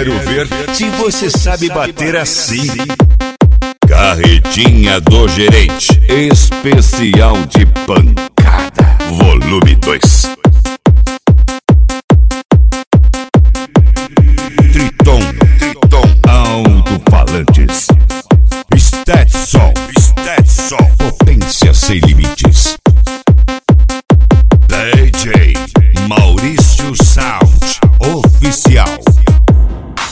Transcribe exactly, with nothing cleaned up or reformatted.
Quero ver se você sabe bater assim. Carretinha do Gerente, especial de pancada, volume dois.